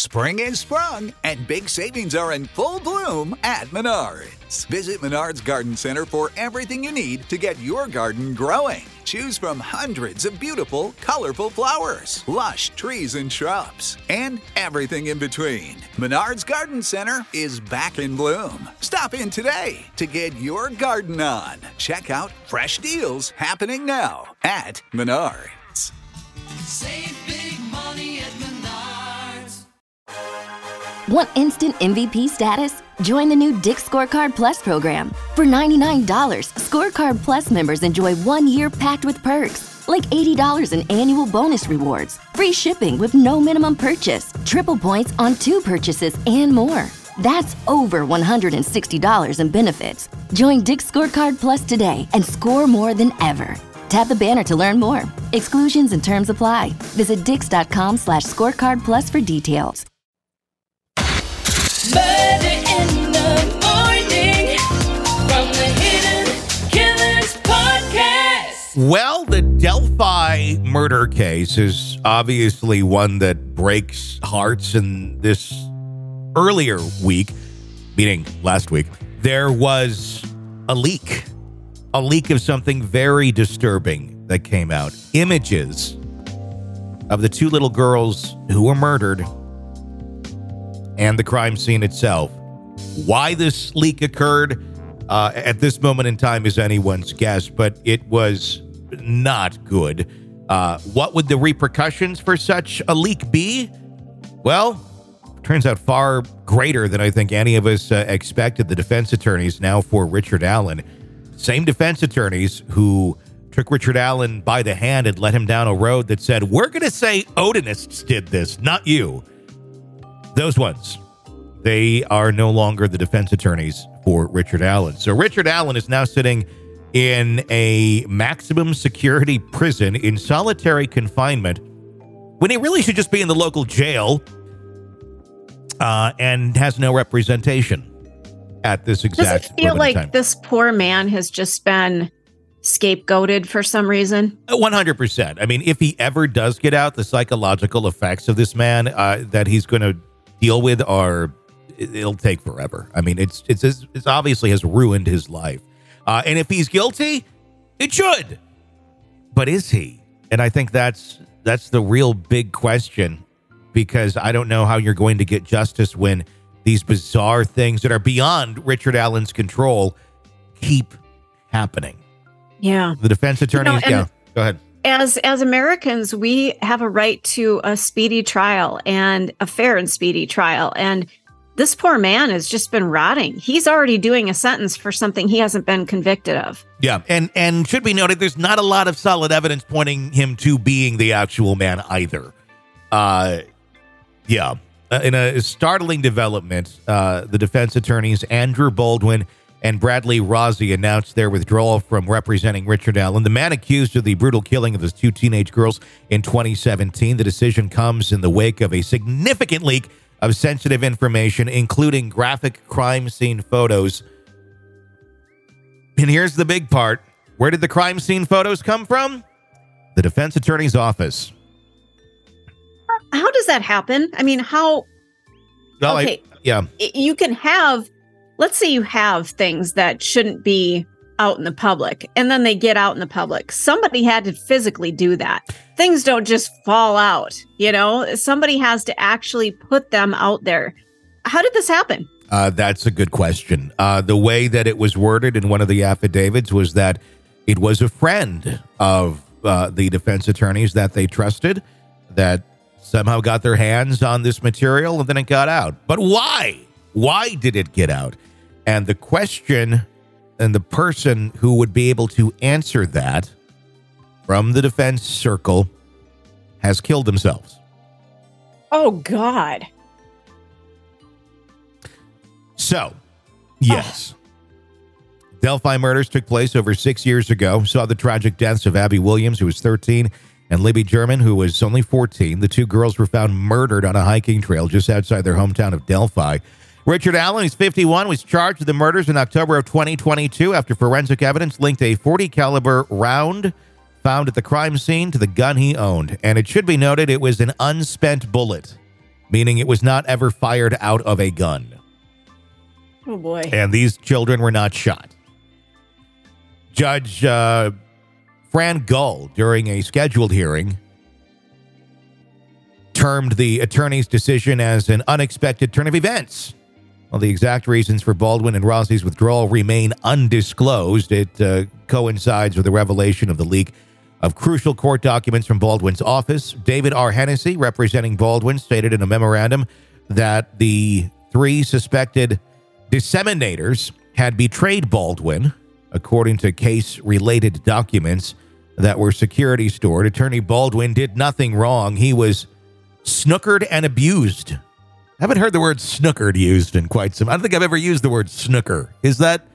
Spring is sprung, and big savings are in full bloom at Menards. Visit Menards Garden Center for everything you need to get your garden growing. Choose from hundreds of beautiful, colorful flowers, lush trees and shrubs, and everything in between. Menards Garden Center is back in bloom. Stop in today to get your garden on. Check out fresh deals happening now at Menards. Save big money at Menards. Want instant MVP status? Join the new Dick's Scorecard Plus program. For $99, Scorecard Plus members enjoy 1 year packed with perks, like $80 in annual bonus rewards, free shipping with no minimum purchase, triple points on 2 purchases, and more. That's over $160 in benefits. Join Dick's Scorecard Plus today and score more than ever. Tap the banner to learn more. Exclusions and terms apply. Visit dix.com/scorecard plus for details. Murder in the morning from the Hidden Killers podcast. Well, the Delphi murder case is obviously one that breaks hearts. In this earlier week, meaning last week, there was a leak of something very disturbing that came out. Images of the 2 little girls who were murdered and the crime scene itself. Why this leak occurred at this moment in time is anyone's guess, but it was not good. What would the repercussions for such a leak be? Well, turns out far greater than I think any of us expected. The defense attorneys now for Richard Allen, same defense attorneys who took Richard Allen by the hand and led him down a road that said, we're going to say Odinists did this, not you. Those ones, they are no longer the defense attorneys for Richard Allen. So Richard Allen is now sitting in a maximum security prison in solitary confinement when he really should just be in the local jail and has no representation at this exact Does it feel like time. This poor man has just been scapegoated for some reason? 100%. I mean, if he ever does get out, the psychological effects of this man that he's going to deal with it'll take forever. I mean, it's obviously has ruined his life. And if he's guilty, it should. But is he? And I think that's the real big question, because I don't know how you're going to get justice when these bizarre things that are beyond Richard Allen's control keep happening. Yeah. The defense attorneys, go ahead. As Americans, we have a right to a speedy trial and a fair and speedy trial. And this poor man has just been rotting. He's already doing a sentence for something he hasn't been convicted of. Yeah. And should be noted, there's not a lot of solid evidence pointing him to being the actual man either. In a startling development, the defense attorneys, Andrew Baldwin and Bradley Rossi, announced their withdrawal from representing Richard Allen, the man accused of the brutal killing of his 2 teenage girls in 2017. The decision comes in the wake of a significant leak of sensitive information, including graphic crime scene photos. And here's the big part. Where did the crime scene photos come from? The defense attorney's office. How does that happen? I mean, how? Well, okay. You can have, let's say you have things that shouldn't be out in the public, and then they get out in the public. Somebody had to physically do that. Things don't just fall out, Somebody has to actually put them out there. How did this happen? That's a good question. The way that it was worded in one of the affidavits was that it was a friend of the defense attorneys that they trusted that somehow got their hands on this material, and then it got out. But why? Why did it get out? And the question and the person who would be able to answer that from the defense circle has killed themselves. Oh, God. So, yes. Delphi murders took place over 6 years ago, saw the tragic deaths of Abby Williams, who was 13, and Libby German, who was only 14. The 2 girls were found murdered on a hiking trail just outside their hometown of Delphi. Richard Allen, who's 51, was charged with the murders in October of 2022 after forensic evidence linked a .40 caliber round found at the crime scene to the gun he owned. And it should be noted it was an unspent bullet. meaning it was not ever fired out of a gun. Oh, boy. And these children were not shot. Judge Fran Gull, during a scheduled hearing, termed the attorney's decision as an unexpected turn of events. While the exact reasons for Baldwin and Rossi's withdrawal remain undisclosed, it coincides with the revelation of the leak of crucial court documents from Baldwin's office. David R. Hennessy, representing Baldwin, stated in a memorandum that the 3 suspected disseminators had betrayed Baldwin, according to case-related documents that were security stored. Attorney Baldwin did nothing wrong. He was snookered and abused. I haven't heard the word snookered used in quite some. I don't think I've ever used the word snooker. Isn't that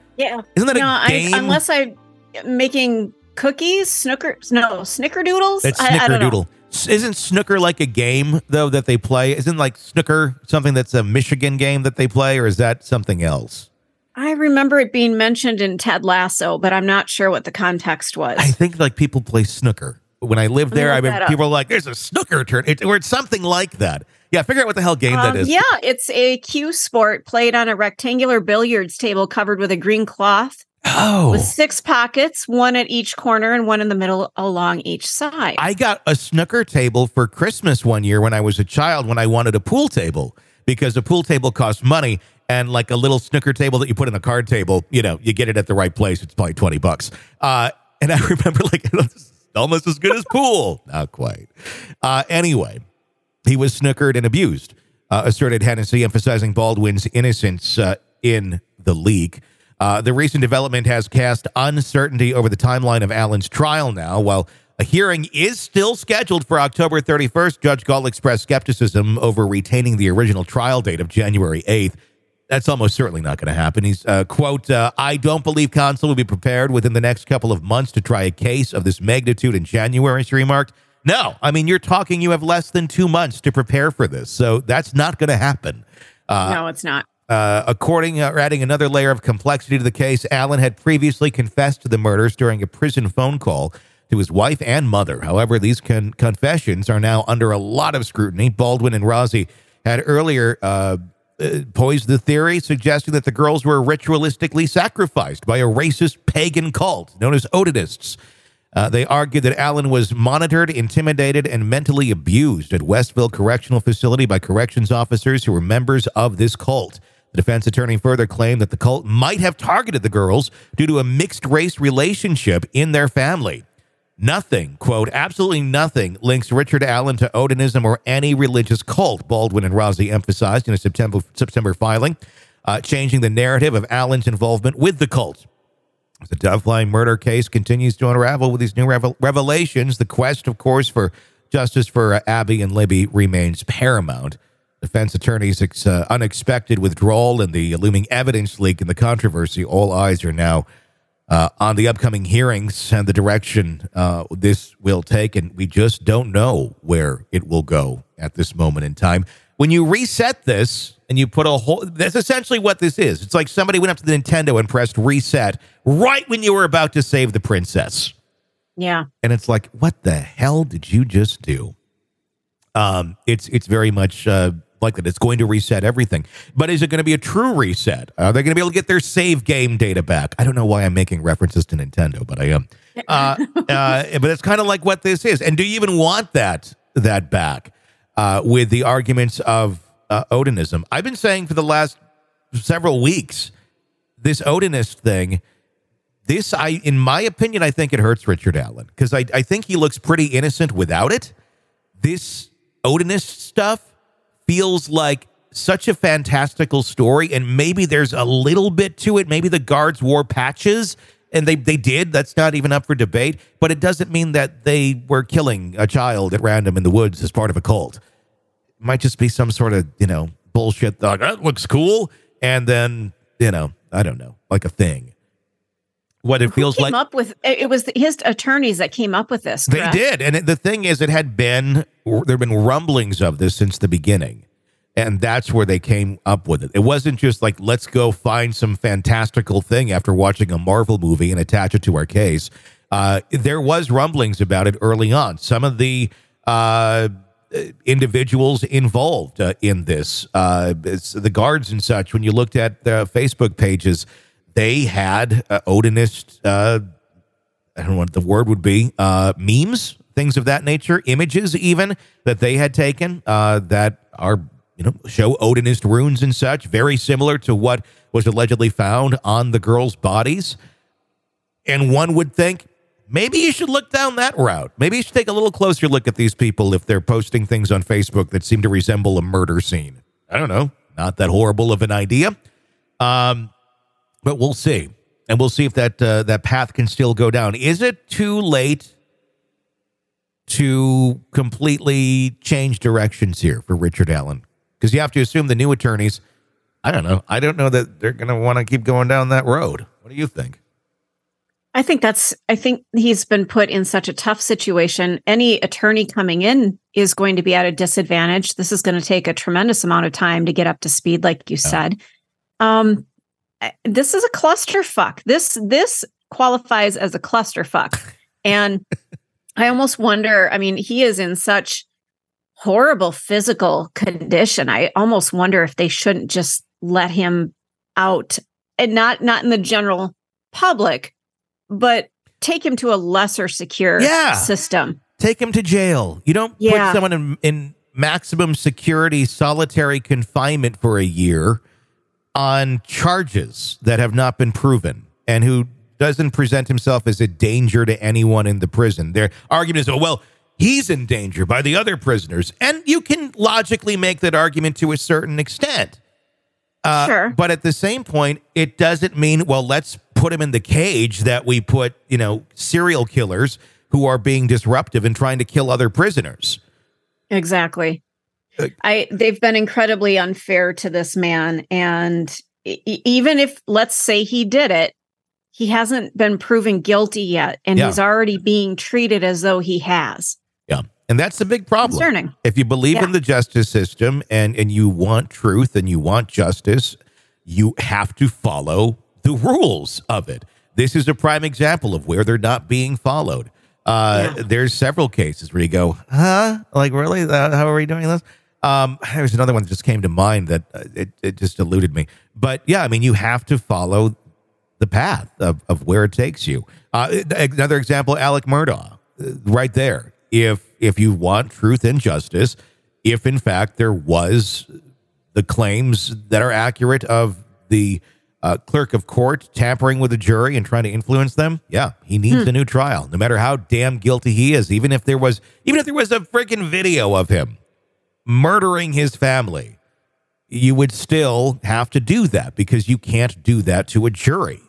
a game? Unless I'm making cookies, snickerdoodles. It's I don't know. snickerdoodle. Isn't snooker like a game though that they play? Isn't like snooker something that's a Michigan game that they play, or is that something else? I remember it being mentioned in Ted Lasso, but I'm not sure what the context was. I think like people play snooker. When I lived there, Look that up. people were like, "There's a snooker turn," or it's something like that. Yeah, figure out what the hell game that is. Yeah, it's a cue sport played on a rectangular billiards table covered with a green cloth with 6 pockets, 1 at each corner and 1 in the middle along each side. I got a snooker table for Christmas one year when I was a child when I wanted a pool table, because a pool table costs money, and like a little snooker table that you put in a card table, you get it at the right place. It's probably $20. And I remember like it's almost as good as pool. Not quite. Anyway, he was snookered and abused, asserted Hennessy, emphasizing Baldwin's innocence in the leak. The recent development has cast uncertainty over the timeline of Allen's trial now. While a hearing is still scheduled for October 31st, Judge Gull expressed skepticism over retaining the original trial date of January 8th. That's almost certainly not going to happen. He's, quote, I don't believe counsel will be prepared within the next couple of months to try a case of this magnitude in January, she remarked. No, I mean, you're talking, you have less than 2 months to prepare for this. So that's not going to happen. No, it's not. Adding another layer of complexity to the case, Allen had previously confessed to the murders during a prison phone call to his wife and mother. However, these confessions are now under a lot of scrutiny. Baldwin and Rossi had earlier posed the theory, suggesting that the girls were ritualistically sacrificed by a racist pagan cult known as Odinists. They argued that Allen was monitored, intimidated, and mentally abused at Westville Correctional Facility by corrections officers who were members of this cult. The defense attorney further claimed that the cult might have targeted the girls due to a mixed-race relationship in their family. Nothing, quote, absolutely nothing links Richard Allen to Odinism or any religious cult, Baldwin and Rossi emphasized in a September filing, changing the narrative of Allen's involvement with the cult. As the Dovline murder case continues to unravel with these new revelations, the quest, of course, for justice for Abby and Libby remains paramount. Defense attorney's unexpected withdrawal and the looming evidence leak in the controversy, all eyes are now on the upcoming hearings and the direction this will take, and we just don't know where it will go at this moment in time. When you reset this and you put that's essentially what this is. It's like somebody went up to the Nintendo and pressed reset right when you were about to save the princess. Yeah. And it's like, what the hell did you just do? It's very much like that. It's going to reset everything. But is it going to be a true reset? Are they going to be able to get their save game data back? I don't know why I'm making references to Nintendo, but I am. But it's kind of like what this is. And do you even want that back with the arguments of Odinism? I've been saying for the last several weeks, this Odinist thing, in my opinion, I think it hurts Richard Allen because I think he looks pretty innocent without it. This Odinist stuff feels like such a fantastical story, and maybe there's a little bit to it. Maybe the guards wore patches, and they did. That's not even up for debate, but it doesn't mean that they were killing a child at random in the woods as part of a cult. It might just be some sort of, bullshit thought. That looks cool. And then, I don't know, like a thing. What it feels like. It was his attorneys that came up with this. Correct? They did. And the thing is, there had been rumblings of this since the beginning. And that's where they came up with it. It wasn't just like, let's go find some fantastical thing after watching a Marvel movie and attach it to our case. There was rumblings about it early on. Some of the individuals involved in this. It's the guards and such. When you looked at the Facebook pages, they had Odinist, I don't know what the word would be, memes, things of that nature, images even that they had taken that are, show Odinist runes and such, very similar to what was allegedly found on the girls' bodies. And one would think, maybe you should look down that route. Maybe you should take a little closer look at these people if they're posting things on Facebook that seem to resemble a murder scene. I don't know. Not that horrible of an idea. But we'll see. And we'll see if that path can still go down. Is it too late to completely change directions here for Richard Allen? Because you have to assume the new attorneys, I don't know. I don't know that they're going to want to keep going down that road. What do you think? I think he's been put in such a tough situation. Any attorney coming in is going to be at a disadvantage. This is going to take a tremendous amount of time to get up to speed, like you said. This is a clusterfuck. This qualifies as a clusterfuck. And I almost wonder, he is in such horrible physical condition. I almost wonder if they shouldn't just let him out, and not in the general public, but take him to a lesser secure system. Take him to jail. You don't put someone in maximum security solitary confinement for a year on charges that have not been proven and who doesn't present himself as a danger to anyone in the prison. Their argument is, he's in danger by the other prisoners. And you can logically make that argument to a certain extent. Sure. But at the same point, it doesn't mean, let's put him in the cage that we put, serial killers who are being disruptive and trying to kill other prisoners. Exactly. They've been incredibly unfair to this man. And even if, let's say he did it, he hasn't been proven guilty yet. And he's already being treated as though he has. Yeah. And that's the big problem. Concerning. If you believe in the justice system and you want truth and you want justice, you have to follow the rules of it. This is a prime example of where they're not being followed. There's several cases where you go, like, really? How are we doing this? There's another one that just came to mind that it just eluded me. But yeah, you have to follow the path of where it takes you. Another example, Alec Murdaugh, right there. If you want truth and justice, if in fact there was the claims that are accurate of the clerk of court tampering with the jury and trying to influence them, he needs a new trial, no matter how damn guilty he is. Even if there was a freaking video of him murdering his family, you would still have to do that because you can't do that to a jury.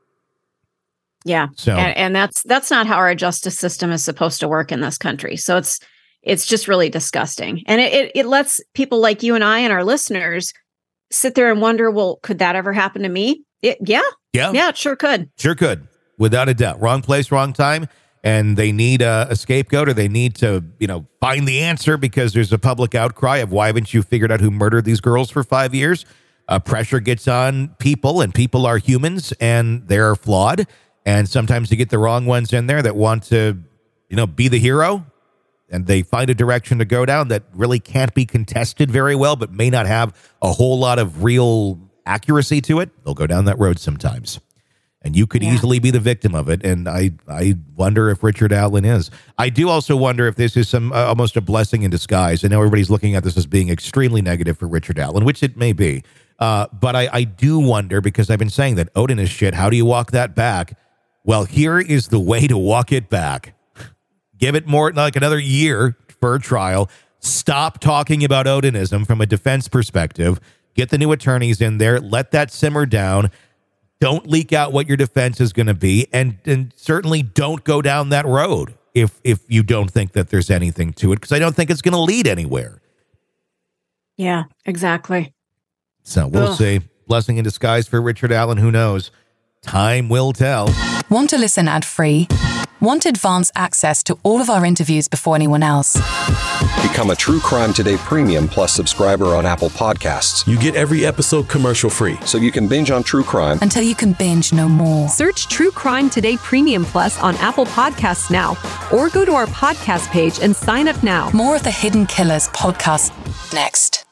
Yeah. So, and that's not how our justice system is supposed to work in this country. So it's just really disgusting. And it lets people like you and I and our listeners sit there and wonder, could that ever happen to me? Yeah, it sure could. Sure could. Without a doubt. Wrong place, wrong time. And they need a scapegoat, or they need to, find the answer because there's a public outcry of why haven't you figured out who murdered these girls for 5 years? Pressure gets on people, and people are humans and they're flawed. And sometimes you get the wrong ones in there that want to, be the hero, and they find a direction to go down that really can't be contested very well, but may not have a whole lot of real accuracy to it. They'll go down that road sometimes. And you could easily be the victim of it. And I wonder if Richard Allen is. I do also wonder if this is some almost a blessing in disguise. I know everybody's looking at this as being extremely negative for Richard Allen, which it may be. But I do wonder, because I've been saying that Odin is shit. How do you walk that back? Well, here is the way to walk it back. Give it more like another year for a trial. Stop talking about Odinism from a defense perspective. Get the new attorneys in there. Let that simmer down. Don't leak out what your defense is going to be. And certainly don't go down that road if you don't think that there's anything to it, because I don't think it's going to lead anywhere. Yeah, exactly. So we'll see. Blessing in disguise for Richard Allen. Who knows? Time will tell. Want to listen ad-free? Want advance access to all of our interviews before anyone else? Become a True Crime Today Premium Plus subscriber on Apple Podcasts. You get every episode commercial-free. So you can binge on true crime Until you can binge no more. Search True Crime Today Premium Plus on Apple Podcasts now, or go to our podcast page and sign up now. More of the Hidden Killers podcast next.